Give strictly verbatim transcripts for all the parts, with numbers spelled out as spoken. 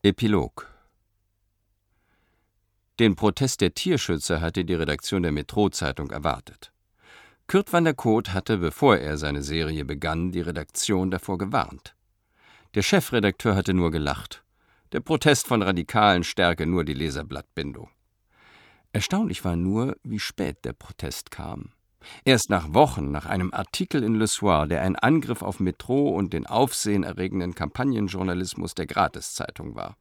Epilog. Den Protest der Tierschützer hatte die Redaktion der Metro-Zeitung erwartet. Kurt van der Koot hatte, bevor er seine Serie begann, die Redaktion davor gewarnt. Der Chefredakteur hatte nur gelacht. Der Protest von Radikalen stärke nur die Leserblattbindung. Erstaunlich war nur, wie spät der Protest kam. Erst nach Wochen, nach einem Artikel in Le Soir, der ein Angriff auf Metro und den aufsehenerregenden Kampagnenjournalismus der Gratiszeitung war.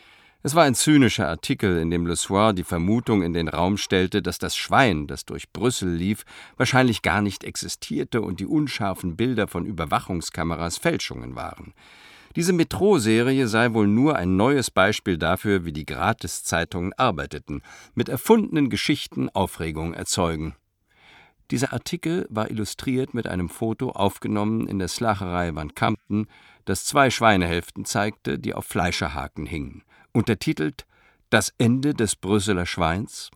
Es war ein zynischer Artikel, in dem Le Soir die Vermutung in den Raum stellte, dass das Schwein, das durch Brüssel lief, wahrscheinlich gar nicht existierte und die unscharfen Bilder von Überwachungskameras Fälschungen waren. Diese Metro-Serie sei wohl nur ein neues Beispiel dafür, wie die Gratiszeitungen arbeiteten, mit erfundenen Geschichten Aufregung erzeugen. Dieser Artikel war illustriert mit einem Foto, aufgenommen in der Slagerei Van Campten, das zwei Schweinehälften zeigte, die auf Fleischerhaken hingen. Untertitelt »Das Ende des Brüsseler Schweins«.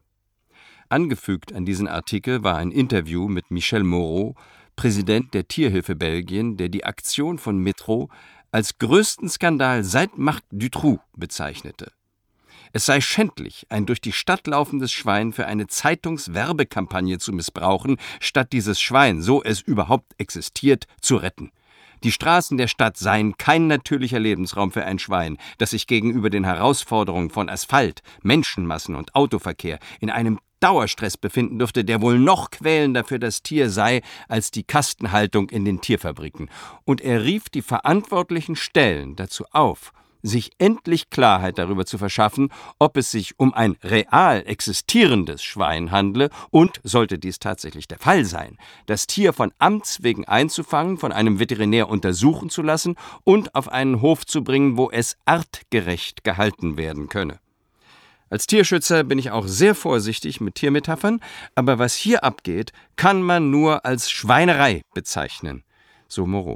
Angefügt an diesen Artikel war ein Interview mit Michel Moreau, Präsident der Tierhilfe Belgien, der die Aktion von Metro als größten Skandal seit Marc Dutroux bezeichnete. Es sei schändlich, ein durch die Stadt laufendes Schwein für eine Zeitungswerbekampagne zu missbrauchen, statt dieses Schwein, so es überhaupt existiert, zu retten. Die Straßen der Stadt seien kein natürlicher Lebensraum für ein Schwein, das sich gegenüber den Herausforderungen von Asphalt, Menschenmassen und Autoverkehr in einem Dauerstress befinden dürfte, der wohl noch quälender für das Tier sei als die Kastenhaltung in den Tierfabriken. Und er rief die verantwortlichen Stellen dazu auf, sich endlich Klarheit darüber zu verschaffen, ob es sich um ein real existierendes Schwein handle und, sollte dies tatsächlich der Fall sein, das Tier von Amts wegen einzufangen, von einem Veterinär untersuchen zu lassen und auf einen Hof zu bringen, wo es artgerecht gehalten werden könne. Als Tierschützer bin ich auch sehr vorsichtig mit Tiermetaphern, aber was hier abgeht, kann man nur als Schweinerei bezeichnen, so Moreau.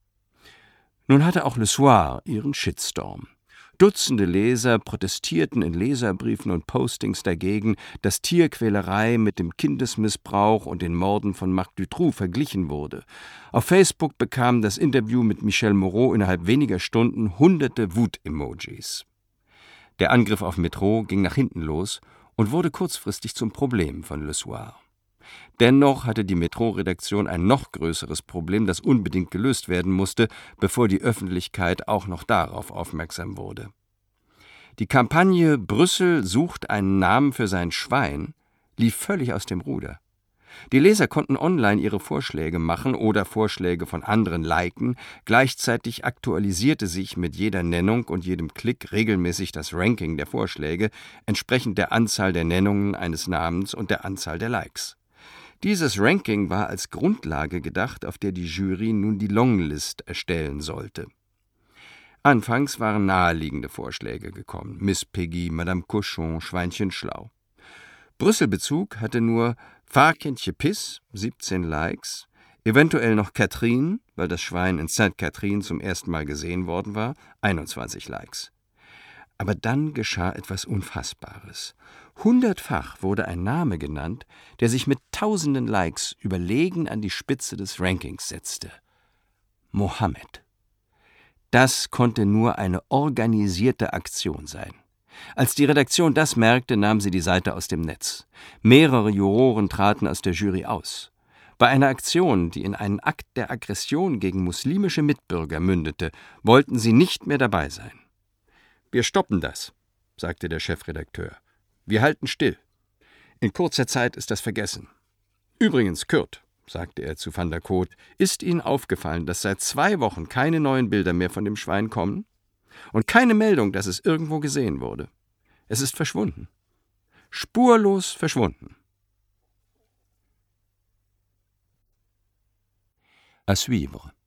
Nun hatte auch Le Soir ihren Shitstorm. Dutzende Leser protestierten in Leserbriefen und Postings dagegen, dass Tierquälerei mit dem Kindesmissbrauch und den Morden von Marc Dutroux verglichen wurde. Auf Facebook bekam das Interview mit Michel Moreau innerhalb weniger Stunden hunderte Wut-Emojis. Der Angriff auf Metro ging nach hinten los und wurde kurzfristig zum Problem von Le Soir. Dennoch hatte die Metro-Redaktion ein noch größeres Problem, das unbedingt gelöst werden musste, bevor die Öffentlichkeit auch noch darauf aufmerksam wurde. Die Kampagne »Brüssel sucht einen Namen für sein Schwein« lief völlig aus dem Ruder. Die Leser konnten online ihre Vorschläge machen oder Vorschläge von anderen liken, gleichzeitig aktualisierte sich mit jeder Nennung und jedem Klick regelmäßig das Ranking der Vorschläge, entsprechend der Anzahl der Nennungen eines Namens und der Anzahl der Likes. Dieses Ranking war als Grundlage gedacht, auf der die Jury nun die Longlist erstellen sollte. Anfangs waren naheliegende Vorschläge gekommen: Miss Piggy, Madame Cochon, Schweinchen Schlau. Brüssel-Bezug hatte nur Pfarrkindchen Piss, siebzehn Likes, eventuell noch Catherine, weil das Schwein in Sainte-Catherine zum ersten Mal gesehen worden war, einundzwanzig Likes. Aber dann geschah etwas Unfassbares. Hundertfach wurde ein Name genannt, der sich mit tausenden Likes überlegen an die Spitze des Rankings setzte. Mohammed. Das konnte nur eine organisierte Aktion sein. Als die Redaktion das merkte, nahm sie die Seite aus dem Netz. Mehrere Juroren traten aus der Jury aus. Bei einer Aktion, die in einen Akt der Aggression gegen muslimische Mitbürger mündete, wollten sie nicht mehr dabei sein. »Wir stoppen das«, sagte der Chefredakteur. »Wir halten still. In kurzer Zeit ist das vergessen. Übrigens, Kurt«, sagte er zu van der Koot, »ist Ihnen aufgefallen, dass seit zwei Wochen keine neuen Bilder mehr von dem Schwein kommen? Und keine Meldung, dass es irgendwo gesehen wurde. Es ist verschwunden. Spurlos verschwunden.« À suivre.